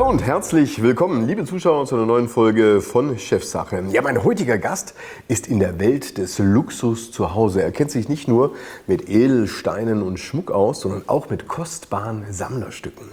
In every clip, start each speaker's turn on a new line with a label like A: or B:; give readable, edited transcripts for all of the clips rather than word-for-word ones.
A: Hallo und herzlich willkommen, liebe Zuschauer, zu einer neuen Folge von Chefsache. Ja, mein heutiger Gast ist in der Welt des Luxus zu Hause. Er kennt sich nicht nur mit Edelsteinen und Schmuck aus, sondern auch mit kostbaren Sammlerstücken.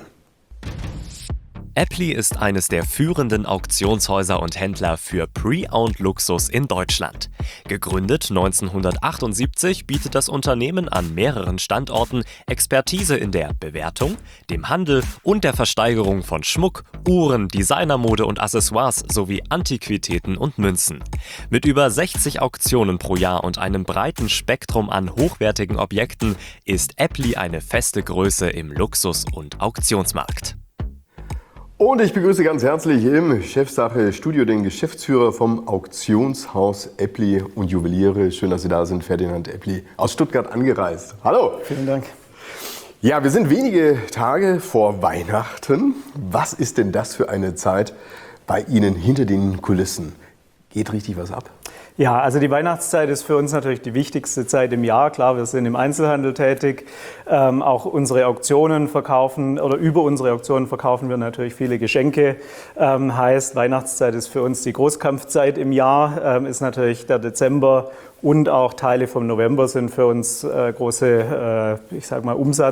B: Apply ist eines der führenden Auktionshäuser und Händler für Pre-Owned Luxus in Deutschland. Gegründet 1978 bietet das Unternehmen an mehreren Standorten Expertise in der Bewertung, dem Handel und der Versteigerung von Schmuck, Uhren, Designermode und Accessoires sowie Antiquitäten und Münzen. Mit über 60 Auktionen pro Jahr und einem breiten Spektrum an hochwertigen Objekten ist Apply eine feste Größe im Luxus- und Auktionsmarkt.
A: Und ich begrüße ganz herzlich im Chefsache-Studio den Geschäftsführer vom Auktionshaus Apply und Juweliere. Schön, dass Sie da sind, Ferdinand Apply, aus Stuttgart angereist. Hallo.
C: Vielen Dank.
A: Ja, wir sind wenige Tage vor Weihnachten. Was ist denn das für eine Zeit bei Ihnen hinter den Kulissen? Geht richtig was ab?
C: Ja, also die Weihnachtszeit ist für uns natürlich die wichtigste Zeit im Jahr. Klar, wir sind im Einzelhandel tätig. Auch unsere Auktionen verkaufen oder über unsere Auktionen verkaufen wir natürlich viele Geschenke. Heißt, Weihnachtszeit ist für uns die Großkampfzeit im Jahr, ist natürlich der Dezember und auch Teile vom November sind für uns große, ich sag mal,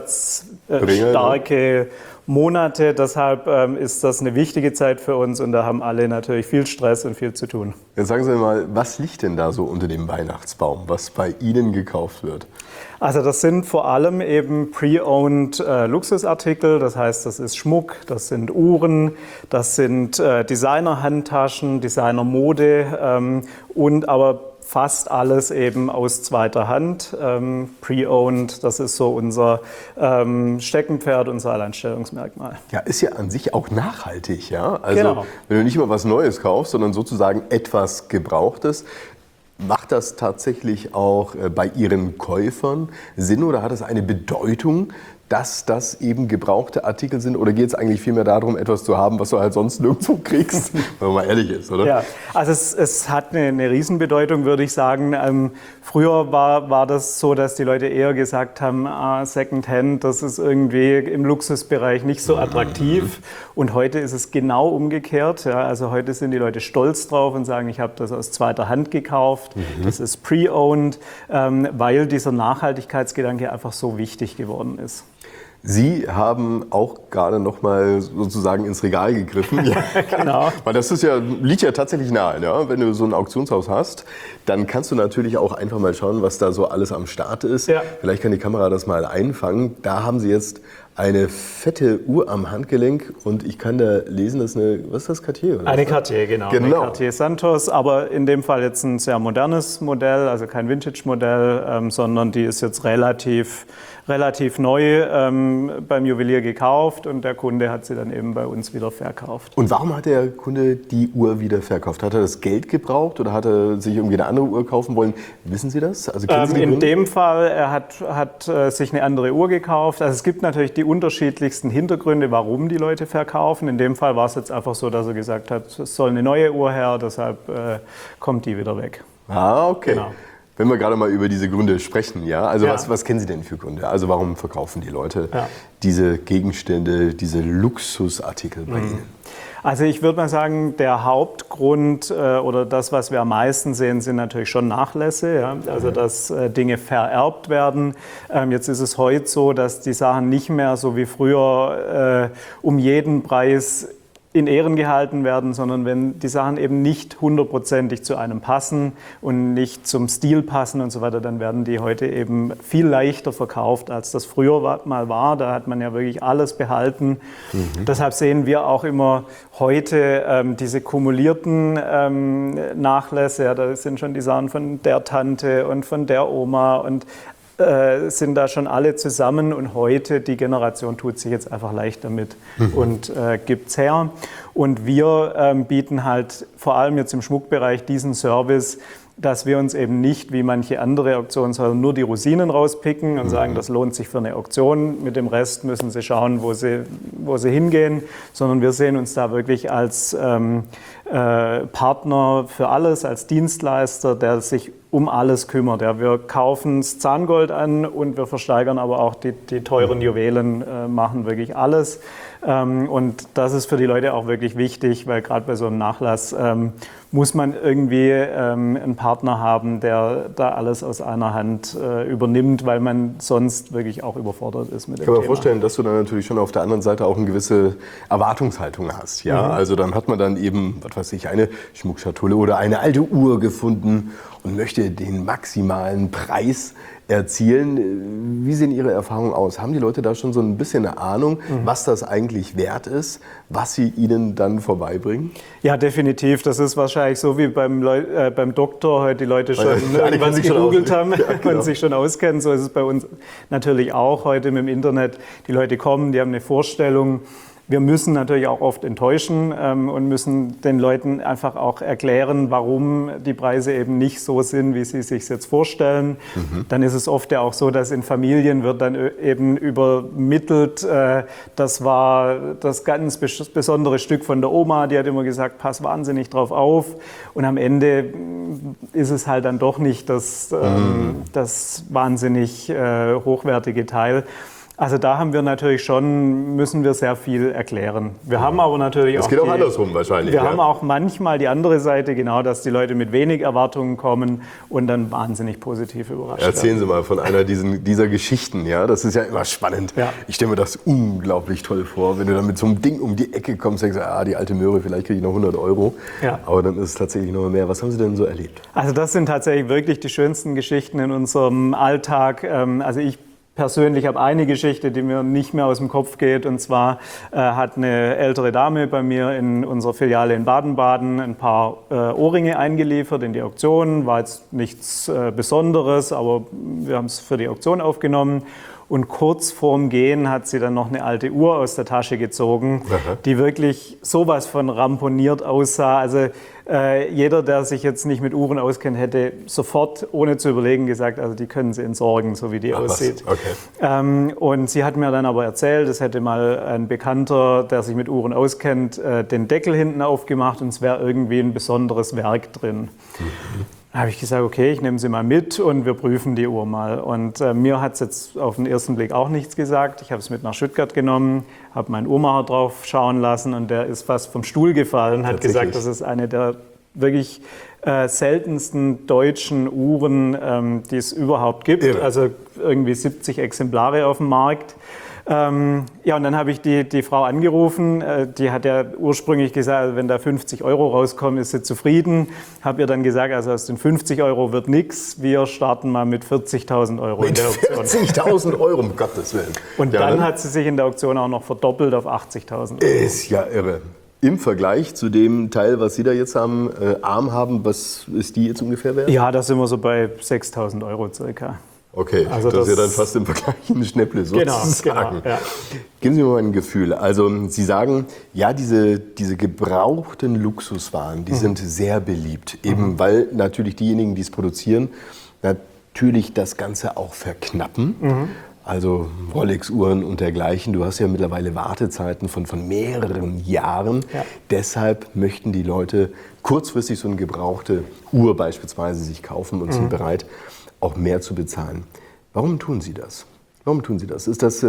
C: umsatzstarke Monate. Deshalb ist das eine wichtige Zeit für uns und da haben alle natürlich viel Stress und viel zu tun.
A: Jetzt sagen Sie mir mal, was liegt denn da so unter dem Weihnachtsbaum, was bei Ihnen gekauft wird?
C: Also das sind vor allem eben Pre-Owned Luxusartikel, das heißt, das ist Schmuck, das sind Uhren, das sind Designer-Handtaschen, Designer-Mode und aber fast alles eben aus zweiter Hand. Pre-Owned, das ist so unser Steckenpferd, unser Alleinstellungsmerkmal.
A: Ja, ist ja an sich auch nachhaltig, ja? Also
C: genau.
A: Wenn du nicht immer was Neues kaufst, sondern sozusagen etwas Gebrauchtes, macht das tatsächlich auch bei Ihren Käufern Sinn oder hat es eine Bedeutung, dass das eben gebrauchte Artikel sind? Oder geht es eigentlich vielmehr darum, etwas zu haben, was du halt sonst nirgendwo kriegst, wenn man mal ehrlich ist, oder?
C: Ja, also es hat eine Riesenbedeutung, würde ich sagen. Früher war das so, dass die Leute eher gesagt haben, Secondhand, das ist irgendwie im Luxusbereich nicht so attraktiv. Und heute ist es genau umgekehrt. Ja, also heute sind die Leute stolz drauf und sagen, ich habe das aus zweiter Hand gekauft, das ist pre-owned, weil dieser Nachhaltigkeitsgedanke einfach so wichtig geworden ist.
A: Sie haben auch gerade noch mal sozusagen ins Regal gegriffen.
C: Ja, genau.
A: Weil das ist liegt ja tatsächlich nahe. Ja? Wenn du so ein Auktionshaus hast, dann kannst du natürlich auch einfach mal schauen, was da so alles am Start ist. Ja. Vielleicht kann die Kamera das mal einfangen. Da haben Sie jetzt eine fette Uhr am Handgelenk und ich kann da lesen, das ist was ist das, Cartier? Oder
C: eine Cartier, genau. Eine Cartier Santos, aber in dem Fall jetzt ein sehr modernes Modell, also kein Vintage-Modell, sondern die ist jetzt relativ neu beim Juwelier gekauft und der Kunde hat sie dann eben bei uns wieder verkauft.
A: Und warum hat der Kunde die Uhr wieder verkauft? Hat er das Geld gebraucht oder hat er sich irgendwie eine andere Uhr kaufen wollen? Wissen Sie das? Also kennen Sie die Gründe?
C: In dem Fall, er hat sich eine andere Uhr gekauft. Also es gibt natürlich die unterschiedlichsten Hintergründe, warum die Leute verkaufen. In dem Fall war es jetzt einfach so, dass er gesagt hat, es soll eine neue Uhr her, deshalb kommt die wieder weg.
A: Ah, okay.
C: Genau.
A: Wenn wir gerade mal über diese Gründe sprechen, ja, also ja. Was kennen Sie denn für Gründe? Also warum verkaufen die Leute diese Gegenstände, diese Luxusartikel bei Ihnen?
C: Also ich würde mal sagen, der Hauptgrund oder das, was wir am meisten sehen, sind natürlich schon Nachlässe. Ja? Also dass Dinge vererbt werden. Jetzt ist es heute so, dass die Sachen nicht mehr so wie früher um jeden Preis in Ehren gehalten werden, sondern wenn die Sachen eben nicht hundertprozentig zu einem passen und nicht zum Stil passen und so weiter, dann werden die heute eben viel leichter verkauft, als das früher mal war. Da hat man ja wirklich alles behalten. Deshalb sehen wir auch immer heute diese kumulierten Nachlässe. Ja, da sind schon die Sachen von der Tante und von der Oma und sind da schon alle zusammen und heute die Generation tut sich jetzt einfach leicht damit und gibt es her. Und wir bieten halt vor allem jetzt im Schmuckbereich diesen Service, dass wir uns eben nicht wie manche andere Auktionshäuser nur die Rosinen rauspicken und sagen, das lohnt sich für eine Auktion, mit dem Rest müssen sie schauen, wo sie hingehen, sondern wir sehen uns da wirklich als Partner für alles, als Dienstleister, der sich um alles kümmert. Ja, wir kaufen das Zahngold an und wir versteigern aber auch die teuren Juwelen, machen wirklich alles. Und das ist für die Leute auch wirklich wichtig, weil gerade bei so einem Nachlass muss man irgendwie einen Partner haben, der da alles aus einer Hand übernimmt, weil man sonst wirklich auch überfordert ist mit dem Thema.
A: Ich kann mir vorstellen, dass du dann natürlich schon auf der anderen Seite auch eine gewisse Erwartungshaltung hast. Ja? Also dann hat man dann eben, was weiß ich, eine Schmuckschatulle oder eine alte Uhr gefunden und möchte den maximalen Preis erzielen. Wie sehen Ihre Erfahrungen aus? Haben die Leute da schon so ein bisschen eine Ahnung, was das eigentlich wert ist, was sie Ihnen dann vorbeibringen?
C: Ja, definitiv. Das ist wahrscheinlich so wie beim Doktor heute die Leute schon irgendwas gegoogelt haben und sich schon auskennen. So ist es bei uns natürlich auch heute mit dem Internet. Die Leute kommen, die haben eine Vorstellung. Wir müssen natürlich auch oft enttäuschen und müssen den Leuten einfach auch erklären, warum die Preise eben nicht so sind, wie sie es sich jetzt vorstellen. Dann ist es oft ja auch so, dass in Familien wird dann eben übermittelt, das war das ganz besondere Stück von der Oma, die hat immer gesagt, pass wahnsinnig drauf auf. Und am Ende ist es halt dann doch nicht das wahnsinnig hochwertige Teil. Also da haben wir natürlich müssen wir sehr viel erklären. Wir haben aber natürlich
A: das geht auch andersrum wahrscheinlich.
C: Wir haben auch manchmal die andere Seite, genau, dass die Leute mit wenig Erwartungen kommen und dann wahnsinnig positiv überrascht werden.
A: Erzählen Sie mal von einer dieser Geschichten, ja, das ist ja immer spannend. Ja. Ich stelle mir das unglaublich toll vor, wenn du dann mit so einem Ding um die Ecke kommst und denkst, die alte Möhre, vielleicht kriege ich noch 100 €. Ja. Aber dann ist es tatsächlich noch mehr. Was haben Sie denn so erlebt?
C: Also das sind tatsächlich wirklich die schönsten Geschichten in unserem Alltag. Also ich persönlich habe eine Geschichte, die mir nicht mehr aus dem Kopf geht. Und zwar hat eine ältere Dame bei mir in unserer Filiale in Baden-Baden ein paar Ohrringe eingeliefert in die Auktion. War jetzt nichts Besonderes, aber wir haben es für die Auktion aufgenommen. Und kurz vorm Gehen hat sie dann noch eine alte Uhr aus der Tasche gezogen, die wirklich sowas von ramponiert aussah. Also jeder, der sich jetzt nicht mit Uhren auskennt, hätte sofort, ohne zu überlegen, gesagt, also die können Sie entsorgen, so wie die aussieht. Okay. Und sie hat mir dann aber erzählt, es hätte mal ein Bekannter, der sich mit Uhren auskennt, den Deckel hinten aufgemacht und es wäre irgendwie ein besonderes Werk drin. Da habe ich gesagt, okay, ich nehme sie mal mit und wir prüfen die Uhr mal. Und mir hat es jetzt auf den ersten Blick auch nichts gesagt. Ich habe es mit nach Stuttgart genommen, habe meinen Uhrmacher drauf schauen lassen und der ist fast vom Stuhl gefallen, hat gesagt, das ist eine der wirklich seltensten deutschen Uhren, die es überhaupt gibt. Irre. Also irgendwie 70 Exemplare auf dem Markt. Ja, und dann habe ich die Frau angerufen, die hat ja ursprünglich gesagt, also wenn da 50 € rauskommen, ist sie zufrieden. Habe ihr dann gesagt, also aus den 50 € wird nichts, wir starten mal mit 40.000 € in der Auktion.
A: 40.000 €, um Gottes Willen.
C: Und dann hat sie sich in der Auktion auch noch verdoppelt auf 80.000 €.
A: Ist ja irre. Im Vergleich zu dem Teil, was Sie da jetzt haben, Arm haben, was ist die jetzt ungefähr wert?
C: Ja, da sind wir so bei 6.000 € circa.
A: Okay, also das ist ja dann fast im Vergleich ein Schnäpple sozusagen. Genau, ja. Geben Sie mir mal ein Gefühl. Also Sie sagen, ja, diese gebrauchten Luxuswaren, die sind sehr beliebt. Eben weil natürlich diejenigen, die es produzieren, natürlich das Ganze auch verknappen. Also Rolex-Uhren und dergleichen. Du hast ja mittlerweile Wartezeiten von mehreren Jahren. Ja. Deshalb möchten die Leute kurzfristig so eine gebrauchte Uhr beispielsweise sich kaufen und sind bereit, auch mehr zu bezahlen. Warum tun Sie das? Warum tun Sie das? Ist das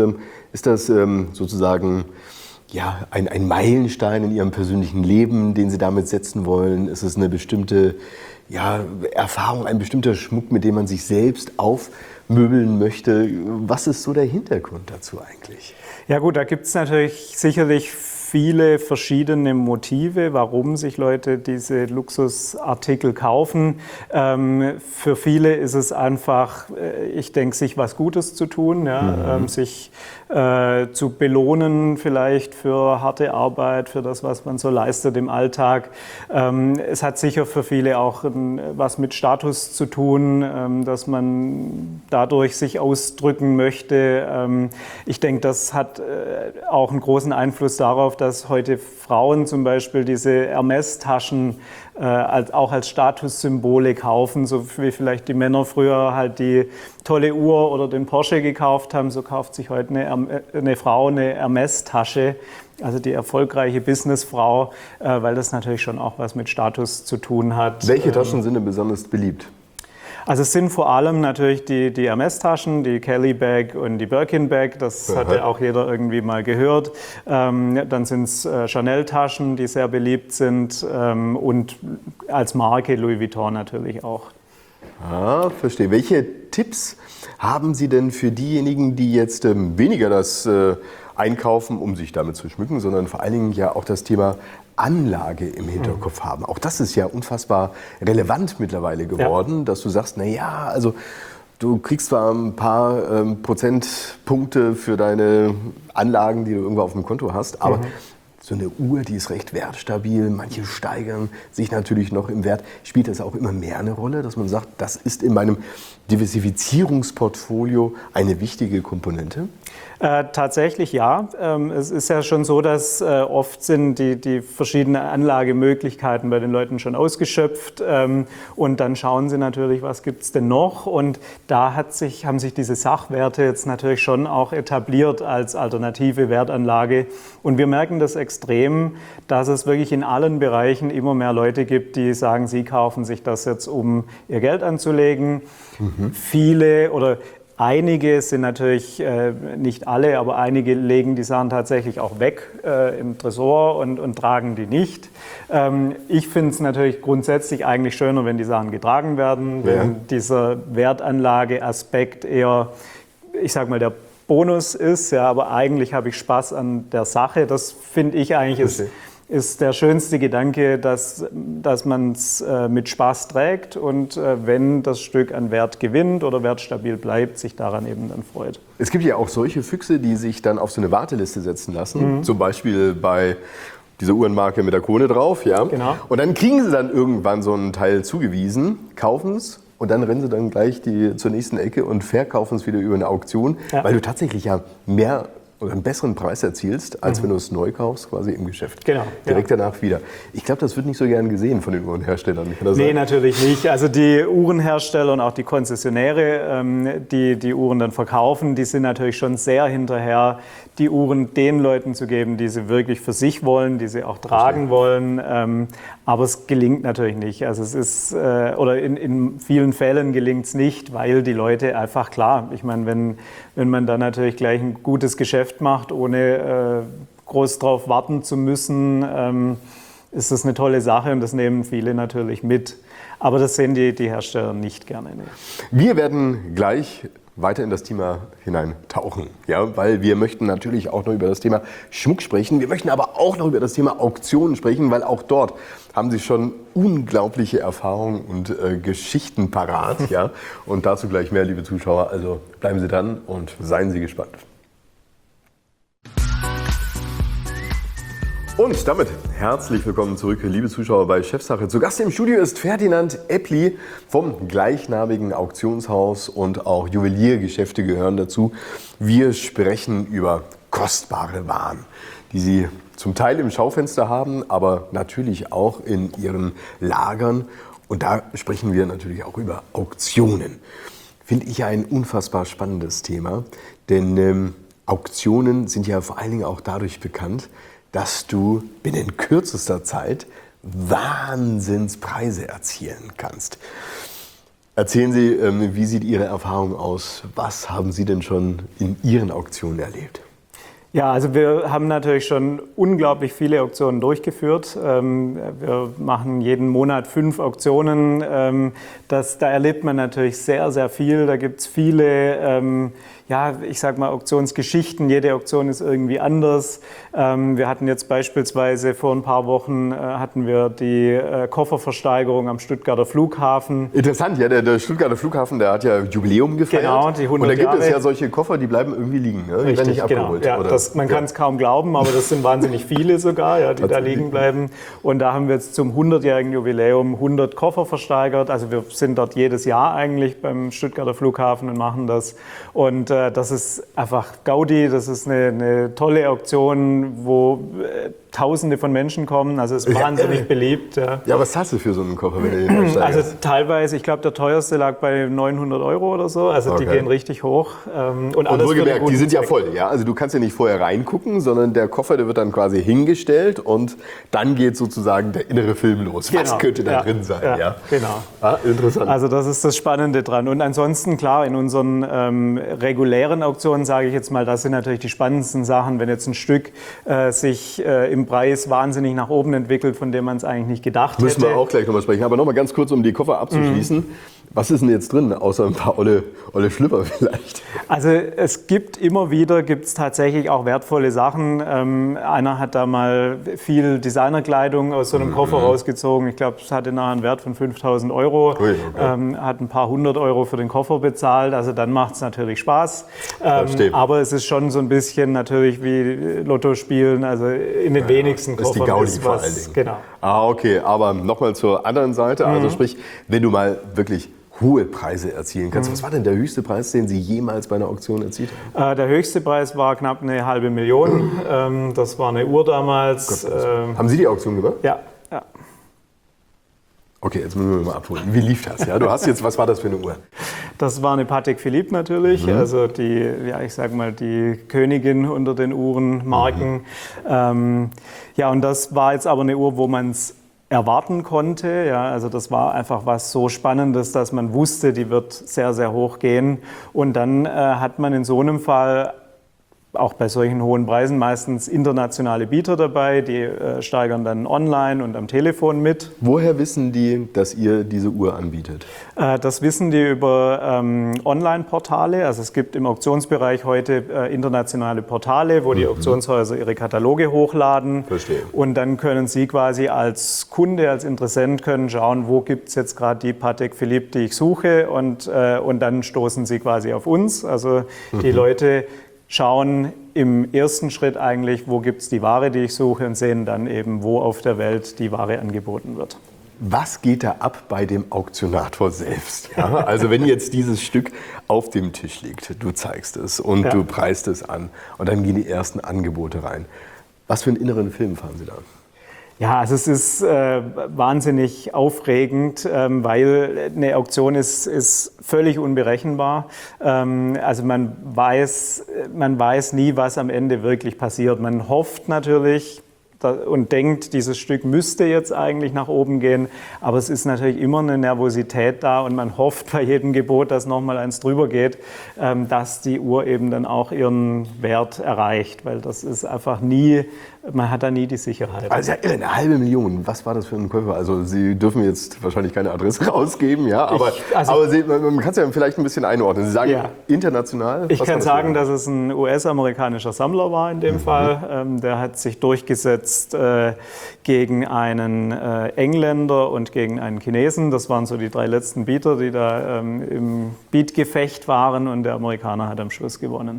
A: sozusagen ein Meilenstein in Ihrem persönlichen Leben, den Sie damit setzen wollen? Ist es eine bestimmte Erfahrung, ein bestimmter Schmuck, mit dem man sich selbst aufmöbeln möchte? Was ist so der Hintergrund dazu eigentlich?
C: Ja gut, da gibt es natürlich sicherlich viele verschiedene Motive, warum sich Leute diese Luxusartikel kaufen. Für viele ist es einfach, ich denke, sich was Gutes zu tun, sich zu belohnen vielleicht für harte Arbeit, für das, was man so leistet im Alltag. Es hat sicher für viele auch was mit Status zu tun, dass man dadurch sich ausdrücken möchte. Ich denke, das hat auch einen großen Einfluss darauf, dass heute Frauen zum Beispiel diese Hermes-Taschen auch als Statussymbole kaufen, so wie vielleicht die Männer früher halt die tolle Uhr oder den Porsche gekauft haben, so kauft sich heute eine Frau eine Hermes-Tasche, also die erfolgreiche Businessfrau, weil das natürlich schon auch was mit Status zu tun hat.
A: Welche Taschen sind denn besonders beliebt?
C: Also es sind vor allem natürlich die Hermes-Taschen, die Kelly Bag und die Birkin Bag, das hat ja auch jeder irgendwie mal gehört. Dann sind es Chanel-Taschen, die sehr beliebt sind und als Marke Louis Vuitton natürlich auch.
A: Ah, verstehe. Welche Tipps haben Sie denn für diejenigen, die jetzt weniger das einkaufen, um sich damit zu schmücken, sondern vor allen Dingen ja auch das Thema Anlage im Hinterkopf haben? Auch das ist ja unfassbar relevant mittlerweile geworden, dass du sagst, naja, also du kriegst zwar ein paar Prozentpunkte für deine Anlagen, die du irgendwo auf dem Konto hast, aber so eine Uhr, die ist recht wertstabil, manche steigern sich natürlich noch im Wert. Spielt das auch immer mehr eine Rolle, dass man sagt, das ist in meinem Diversifizierungsportfolio eine wichtige Komponente?
C: Tatsächlich ja. Es ist ja schon so, dass oft sind die verschiedenen Anlagemöglichkeiten bei den Leuten schon ausgeschöpft und dann schauen sie natürlich, was gibt es denn noch, und da haben sich diese Sachwerte jetzt natürlich schon auch etabliert als alternative Wertanlage, und wir merken das extrem, dass es wirklich in allen Bereichen immer mehr Leute gibt, die sagen, sie kaufen sich das jetzt, um ihr Geld anzulegen. Viele oder einige sind natürlich, nicht alle, aber einige legen die Sachen tatsächlich auch weg im Tresor und tragen die nicht. Ich finde es natürlich grundsätzlich eigentlich schöner, wenn die Sachen getragen werden, wenn dieser Wertanlage-Aspekt eher, ich sag mal, der Bonus ist, ja, aber eigentlich habe ich Spaß an der Sache. Das finde ich eigentlich ist der schönste Gedanke, dass man es mit Spaß trägt und wenn das Stück an Wert gewinnt oder wertstabil bleibt, sich daran eben dann freut.
A: Es gibt ja auch solche Füchse, die sich dann auf so eine Warteliste setzen lassen, zum Beispiel bei dieser Uhrenmarke mit der Krone drauf, ja.
C: Genau.
A: Und dann kriegen sie dann irgendwann so einen Teil zugewiesen, kaufen es und dann rennen sie dann gleich zur nächsten Ecke und verkaufen es wieder über eine Auktion, weil du tatsächlich ja mehr oder einen besseren Preis erzielst, als wenn du es neu kaufst, quasi im Geschäft.
C: Genau.
A: Direkt danach wieder. Ich glaube, das wird nicht so gern gesehen von den Uhrenherstellern.
C: Nee, natürlich nicht. Also die Uhrenhersteller und auch die Konzessionäre, die Uhren dann verkaufen, die sind natürlich schon sehr hinterher, die Uhren den Leuten zu geben, die sie wirklich für sich wollen, die sie auch tragen wollen. Aber es gelingt natürlich nicht. Also es ist, oder in vielen Fällen gelingt es nicht, weil die Leute einfach, klar, ich meine, wenn man dann natürlich gleich ein gutes Geschäft macht, ohne groß drauf warten zu müssen, ist das eine tolle Sache und das nehmen viele natürlich mit. Aber das sehen die Hersteller nicht gerne. Nee.
A: Wir werden gleich weiter in das Thema hineintauchen, ja, weil wir möchten natürlich auch noch über das Thema Schmuck sprechen. Wir möchten aber auch noch über das Thema Auktionen sprechen, weil auch dort haben Sie schon unglaubliche Erfahrungen und Geschichten parat, ja. Und dazu gleich mehr, liebe Zuschauer. Also bleiben Sie dran und seien Sie gespannt. Und damit herzlich willkommen zurück, liebe Zuschauer bei Chefsache. Zu Gast im Studio ist Ferdinand Eppli vom gleichnamigen Auktionshaus und auch Juweliergeschäfte gehören dazu. Wir sprechen über kostbare Waren, die Sie zum Teil im Schaufenster haben, aber natürlich auch in Ihren Lagern. Und da sprechen wir natürlich auch über Auktionen. Finde ich ein unfassbar spannendes Thema, denn Auktionen sind ja vor allen Dingen auch dadurch bekannt, dass du binnen kürzester Zeit Wahnsinnspreise erzielen kannst. Erzählen Sie, wie sieht Ihre Erfahrung aus? Was haben Sie denn schon in Ihren Auktionen erlebt?
C: Ja, also wir haben natürlich schon unglaublich viele Auktionen durchgeführt. Wir machen jeden Monat 5 Auktionen. Da erlebt man natürlich sehr, sehr viel. Da gibt es viele, ich sag mal, Auktionsgeschichten. Jede Auktion ist irgendwie anders. Wir hatten jetzt beispielsweise vor ein paar Wochen hatten wir die Kofferversteigerung am Stuttgarter Flughafen.
A: Interessant, ja, der Stuttgarter Flughafen, der hat ja Jubiläum gefeiert.
C: Genau, die 100
A: Und da gibt
C: Jahre.
A: Es ja solche Koffer, die bleiben irgendwie liegen, ne? Die werden nicht abgeholt.
C: Genau. Ja, man kann es kaum glauben, aber das sind wahnsinnig viele sogar, ja, die da liegen bleiben. Und da haben wir jetzt zum 100-jährigen Jubiläum 100 Koffer versteigert. Also wir sind dort jedes Jahr eigentlich beim Stuttgarter Flughafen und machen das. Und das ist einfach Gaudi, das ist eine tolle Auktion, wo Tausende von Menschen kommen, also es ist wahnsinnig beliebt. Ja.
A: Ja, was zahlst du für so einen Koffer, wenn du den einsteigst?
C: Also teilweise, ich glaube, der teuerste lag bei 900 € oder so, also die gehen richtig hoch. Und alles
A: wohlgemerkt, die sind ja voll, ja, also du kannst ja nicht vorher reingucken, sondern der Koffer, der wird dann quasi hingestellt und dann geht sozusagen der innere Film los. Genau. Was könnte da drin sein? Ja,
C: genau.
A: Ah, interessant.
C: Also das ist das Spannende dran. Und ansonsten, klar, in unseren regulären Auktionen, sage ich jetzt mal, das sind natürlich die spannendsten Sachen, wenn jetzt ein Stück sich im Preis wahnsinnig nach oben entwickelt, von dem man es eigentlich nicht gedacht hätte.
A: Müssen wir auch gleich nochmal sprechen. Aber nochmal ganz kurz, um die Koffer abzuschließen. Was ist denn jetzt drin, außer ein paar olle Schlüpper vielleicht?
C: Also es gibt immer wieder, tatsächlich auch wertvolle Sachen. Einer hat da mal viel Designerkleidung aus so einem Koffer rausgezogen. Ich glaube, es hatte nachher einen Wert von 5.000 €. Ui, okay. Hat ein paar 100 € für den Koffer bezahlt. Also dann macht es natürlich Spaß. Aber es ist schon so ein bisschen natürlich wie Lotto spielen. Also in den wenigsten Koffern
A: ist die Gaudi vor allen Dingen.
C: Genau.
A: Ah, okay. Aber nochmal zur anderen Seite. Also sprich, wenn du mal wirklich hohe Preise erzielen kannst. Was war denn der höchste Preis, den Sie jemals bei einer Auktion erzielt haben?
C: Der höchste Preis war knapp eine halbe Million. Das war eine Uhr damals.
A: Haben Sie die Auktion gemacht?
C: Ja.
A: Okay, jetzt müssen wir mal abholen. Wie lief das? Ja, du hast jetzt, was war das für eine Uhr?
C: Das war eine Patek Philippe natürlich, also die, ich sag mal, die Königin unter den Uhrenmarken. Ja, und das war jetzt aber eine Uhr, wo man es erwarten konnte. Ja, also das war einfach was so Spannendes, dass man wusste, die wird sehr, sehr hoch gehen. Und dann hat man in so einem Fall auch bei solchen hohen Preisen meistens internationale Bieter dabei, die steigern dann online und am Telefon mit.
A: Woher wissen die, dass ihr diese Uhr anbietet?
C: Das wissen die über Online-Portale. Also es gibt im Auktionsbereich heute internationale Portale, wo die Auktionshäuser ihre Kataloge hochladen.
A: Verstehe.
C: Und dann können Sie quasi als Kunde, als Interessent können schauen, wo gibt es jetzt gerade die Patek Philippe, die ich suche. Und dann stoßen Sie quasi auf uns. Also die Leute schauen im ersten Schritt eigentlich, wo gibt es die Ware, die ich suche, und sehen dann eben, wo auf der Welt die Ware angeboten wird.
A: Was geht da ab bei dem Auktionator selbst? Ja, also wenn jetzt dieses Stück auf dem Tisch liegt, du zeigst es und du preist es an und dann gehen die ersten Angebote rein. Was für einen inneren Film fahren Sie da?
C: Ja, also es ist wahnsinnig aufregend, weil eine Auktion ist völlig unberechenbar. Also man weiß nie, was am Ende wirklich passiert. Man hofft natürlich und denkt, dieses Stück müsste jetzt eigentlich nach oben gehen, aber es ist natürlich immer eine Nervosität da und man hofft bei jedem Gebot, dass nochmal eins drüber geht, dass die Uhr eben dann auch ihren Wert erreicht, weil das ist einfach nie, man hat da nie die Sicherheit.
A: Also ja, eine halbe Million, was war das für ein Käufer? Also Sie dürfen jetzt wahrscheinlich keine Adresse rausgeben, ja, aber man kann es ja vielleicht ein bisschen einordnen. Sie sagen international?
C: Ich kann sagen, dass es ein US-amerikanischer Sammler war in dem Fall. Der hat sich durchgesetzt gegen einen Engländer und gegen einen Chinesen. Das waren so die 3 letzten Bieter, die da im Bietgefecht waren, und der Amerikaner hat am Schluss gewonnen.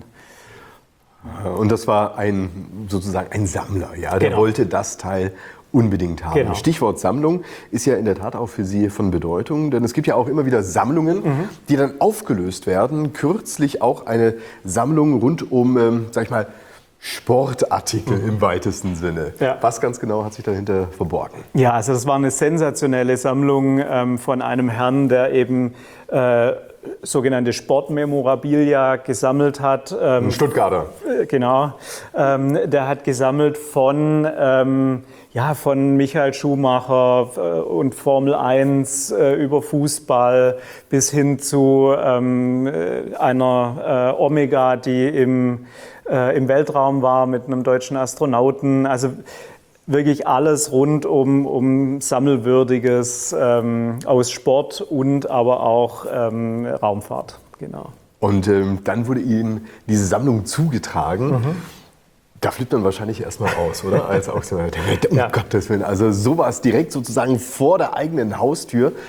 A: Und das war sozusagen ein Sammler, ja? Der wollte das Teil unbedingt haben. Genau. Stichwort Sammlung ist ja in der Tat auch für Sie von Bedeutung, denn es gibt ja auch immer wieder Sammlungen, die dann aufgelöst werden. Kürzlich auch eine Sammlung rund um, sag ich mal, Sportartikel im weitesten Sinne. Ja. Was ganz genau hat sich dahinter verborgen? Ja,
C: also das war eine sensationelle Sammlung von einem Herrn, der eben sogenannte Sportmemorabilia gesammelt hat.
A: Ein Stuttgarter.
C: Genau. Der hat gesammelt von Michael Schumacher und Formel 1 über Fußball bis hin zu einer Omega, die im Weltraum war mit einem deutschen Astronauten. Also wirklich alles rund um Sammelwürdiges aus Sport und aber auch Raumfahrt. Genau.
A: Und dann wurde Ihnen diese Sammlung zugetragen. Da flippt man wahrscheinlich erstmal aus, oder? Als Auktionär. Um Gottes Willen. Also sowas direkt sozusagen vor der eigenen Haustür. Ja.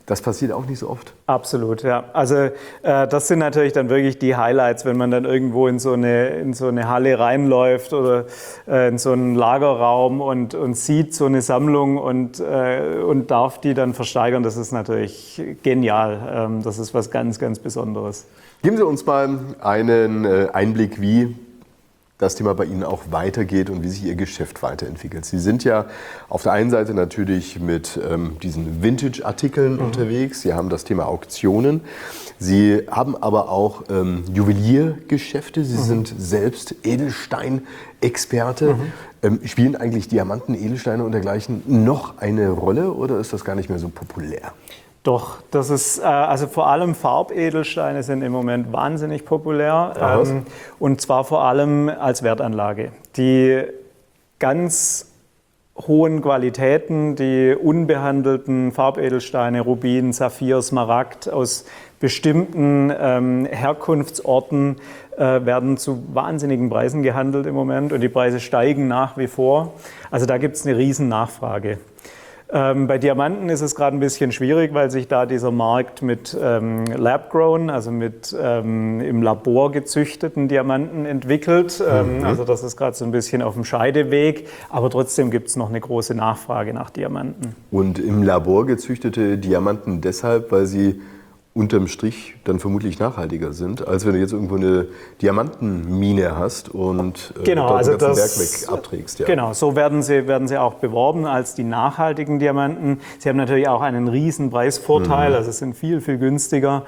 A: Das passiert auch nicht so oft.
C: Absolut, ja. Also das sind natürlich dann wirklich die Highlights, wenn man dann irgendwo in so eine Halle reinläuft oder in so einen Lagerraum und sieht so eine Sammlung und darf die dann versteigern. Das ist natürlich genial. Das ist was ganz, ganz Besonderes.
A: Geben Sie uns mal einen Einblick, wie das Thema bei Ihnen auch weitergeht und wie sich Ihr Geschäft weiterentwickelt. Sie sind ja auf der einen Seite natürlich mit diesen Vintage-Artikeln unterwegs. Sie haben das Thema Auktionen. Sie haben aber auch Juweliergeschäfte. Sie sind selbst Edelstein-Experte. Spielen eigentlich Diamanten, Edelsteine und dergleichen noch eine Rolle oder ist das gar nicht mehr so populär?
C: Doch, das ist, also vor allem Farbedelsteine sind im Moment wahnsinnig populär und zwar vor allem als Wertanlage. Die ganz hohen Qualitäten, die unbehandelten Farbedelsteine, Rubin, Saphir, Smaragd aus bestimmten Herkunftsorten werden zu wahnsinnigen Preisen gehandelt im Moment und die Preise steigen nach wie vor. Also da gibt es eine riesen Nachfrage. Bei Diamanten ist es gerade ein bisschen schwierig, weil sich da dieser Markt mit Lab-Grown, also mit im Labor gezüchteten Diamanten entwickelt. Also das ist gerade so ein bisschen auf dem Scheideweg, aber trotzdem gibt es noch eine große Nachfrage nach Diamanten.
A: Und im Labor gezüchtete Diamanten deshalb, weil sie unterm Strich dann vermutlich nachhaltiger sind, als wenn du jetzt irgendwo eine Diamantenmine hast und
C: genau,
A: dort
C: also
A: den ganzen Berg weg abträgst. Ja.
C: Genau, so werden sie auch beworben als die nachhaltigen Diamanten. Sie haben natürlich auch einen riesen Preisvorteil, also sind viel, viel günstiger.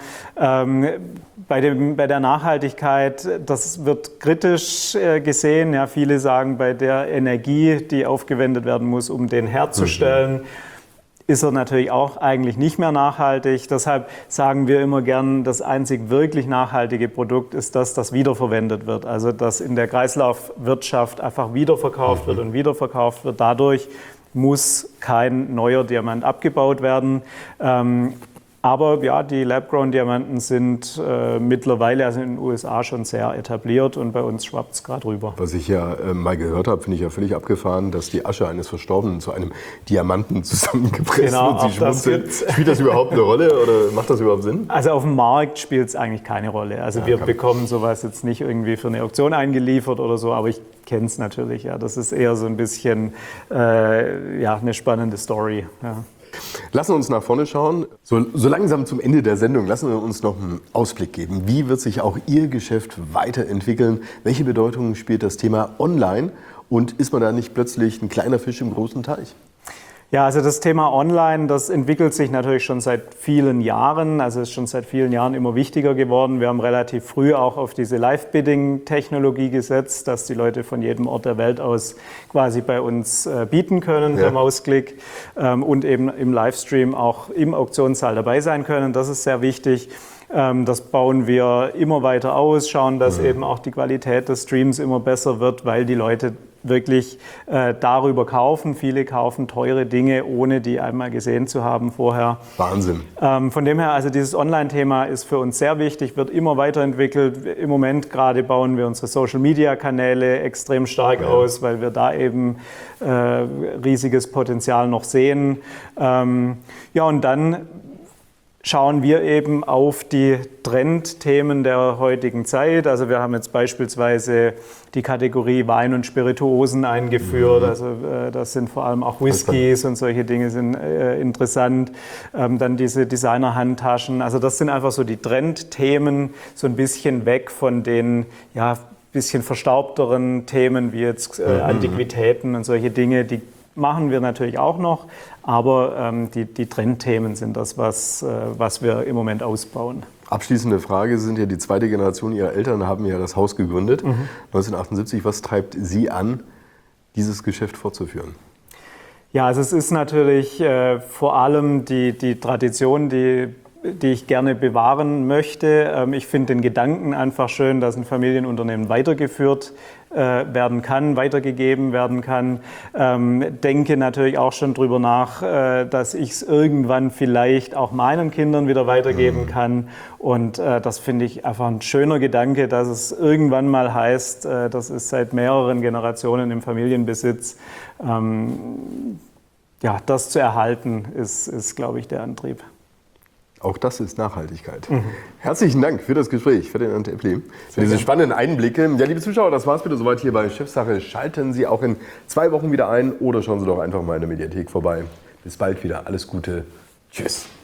C: Bei der Nachhaltigkeit, das wird kritisch gesehen. Ja, viele sagen, bei der Energie, die aufgewendet werden muss, um den herzustellen, ist er natürlich auch eigentlich nicht mehr nachhaltig. Deshalb sagen wir immer gern, das einzig wirklich nachhaltige Produkt ist das wiederverwendet wird. Also dass in der Kreislaufwirtschaft einfach wiederverkauft wird und wiederverkauft wird. Dadurch muss kein neuer Diamant abgebaut werden. Aber ja, die Lab-Grown-Diamanten sind mittlerweile, also in den USA, schon sehr etabliert und bei uns schwappt es gerade rüber.
A: Was ich ja mal gehört habe, finde ich ja völlig abgefahren, dass die Asche eines Verstorbenen zu einem Diamanten zusammengepresst wird. Sie schmunzeln. Spielt das überhaupt eine Rolle oder macht das überhaupt Sinn?
C: Also auf dem Markt spielt es eigentlich keine Rolle. Also ja, wir bekommen sowas jetzt nicht irgendwie für eine Auktion eingeliefert oder so, aber ich kenne es natürlich. Ja. Das ist eher so ein bisschen eine spannende Story. Ja.
A: Lassen wir uns nach vorne schauen. So langsam zum Ende der Sendung lassen wir uns noch einen Ausblick geben. Wie wird sich auch Ihr Geschäft weiterentwickeln? Welche Bedeutung spielt das Thema Online? Und ist man da nicht plötzlich ein kleiner Fisch im großen Teich?
C: Ja, also das Thema Online, das entwickelt sich natürlich schon seit vielen Jahren, also ist schon seit vielen Jahren immer wichtiger geworden. Wir haben relativ früh auch auf diese Live-Bidding-Technologie gesetzt, dass die Leute von jedem Ort der Welt aus quasi bei uns bieten können per Mausklick und eben im Livestream auch im Auktionssaal dabei sein können. Das ist sehr wichtig. Das bauen wir immer weiter aus, schauen, dass eben auch die Qualität des Streams immer besser wird, weil die Leute wirklich darüber kaufen. Viele kaufen teure Dinge, ohne die einmal gesehen zu haben vorher.
A: Wahnsinn.
C: Von dem her, also dieses Online-Thema ist für uns sehr wichtig, wird immer weiterentwickelt. Im Moment gerade bauen wir unsere Social-Media-Kanäle extrem stark aus, weil wir da eben riesiges Potenzial noch sehen. Und dann schauen wir eben auf die Trendthemen der heutigen Zeit. Also wir haben jetzt beispielsweise die Kategorie Wein und Spirituosen eingeführt. Also das sind vor allem auch Whiskys und solche Dinge sind interessant. Dann diese Designer-Handtaschen. Also das sind einfach so die Trendthemen, so ein bisschen weg von den bisschen verstaubteren Themen wie jetzt Antiquitäten und solche Dinge, die machen wir natürlich auch noch, aber die Trendthemen sind das, was wir im Moment ausbauen.
A: Abschließende Frage, Sie sind ja die zweite Generation, Ihrer Eltern haben ja das Haus gegründet, 1978. Was treibt Sie an, dieses Geschäft fortzuführen?
C: Ja, also es ist natürlich vor allem die Tradition, die ich gerne bewahren möchte. Ich finde den Gedanken einfach schön, dass ein Familienunternehmen weitergeführt werden kann, weitergegeben werden kann. Denke natürlich auch schon drüber nach, dass ich es irgendwann vielleicht auch meinen Kindern wieder weitergeben kann. Und das finde ich einfach ein schöner Gedanke, dass es irgendwann mal heißt, das ist seit mehreren Generationen im Familienbesitz. Das zu erhalten, ist glaube ich, der Antrieb.
A: Auch das ist Nachhaltigkeit. Herzlichen Dank für das Gespräch, Ferdinand Eppli, für diese spannenden Einblicke. Ja, liebe Zuschauer, das war's bitte soweit hier bei Chefsache. Schalten Sie auch in 2 Wochen wieder ein oder schauen Sie doch einfach mal in der Mediathek vorbei. Bis bald wieder. Alles Gute. Tschüss.